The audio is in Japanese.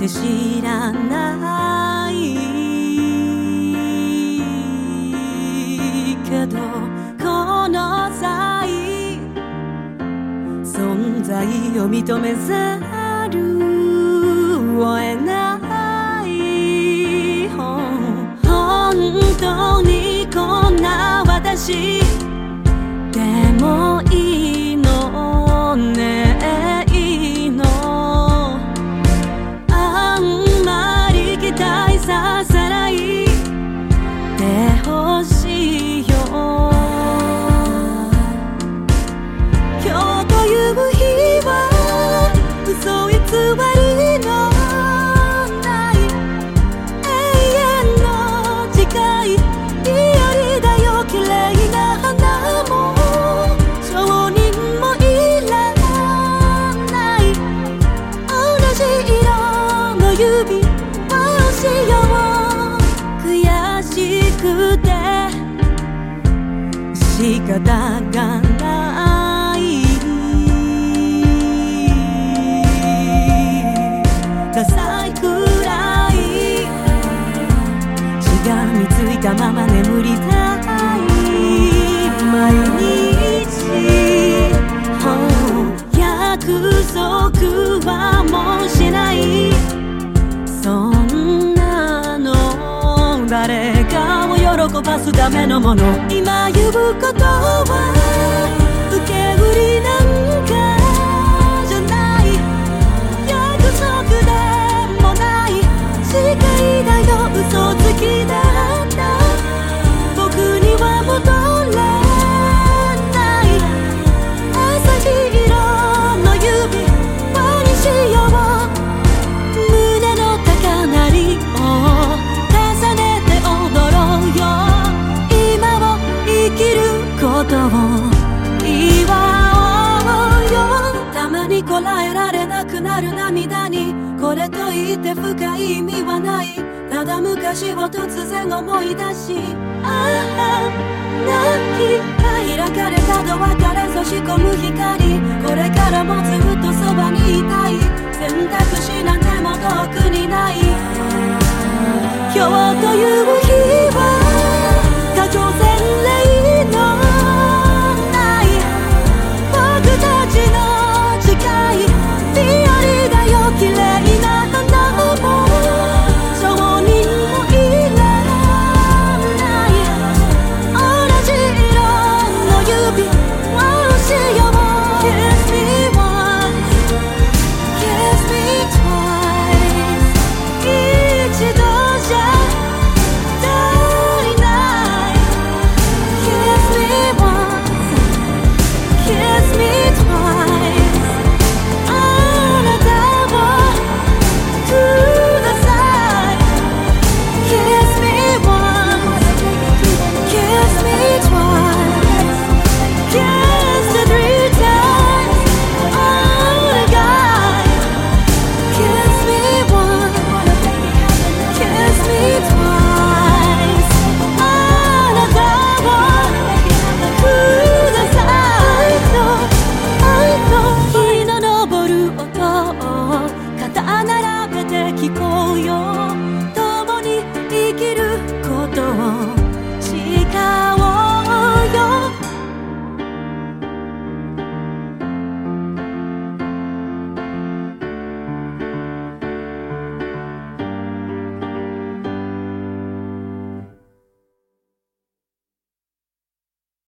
て知らないけど、この際存在を認めざるを得ない。本当にこんな私でもいいのね、いいの。あんまり期待させないでほしいよ。今日という日は嘘偽りのない永遠の誓い。日和だよ綺麗な花も証人もいらない。同じ色の指輪をしよう。悔しくて仕方がない。ダサいくらいしがみついたまま眠りたい毎日。約束はもうしない。そんなの誰かを喜ばすためのもの。今言うことは受け売りなんかじゃない。約束でもない誓いだよ、嘘つきだった。僕には戻れない。朝日色の指輪にしよう。胸の高鳴りを重ねて踊ろうよ。今を生きることを祝おうよ。たまにこらえられなくなる涙にこれといって深い意味はない。ただ昔を突然思い出し、ああ泣き開かれたドアから差し込む光。これからもずっとそばにいたい。選択肢なんても遠くにない。今日という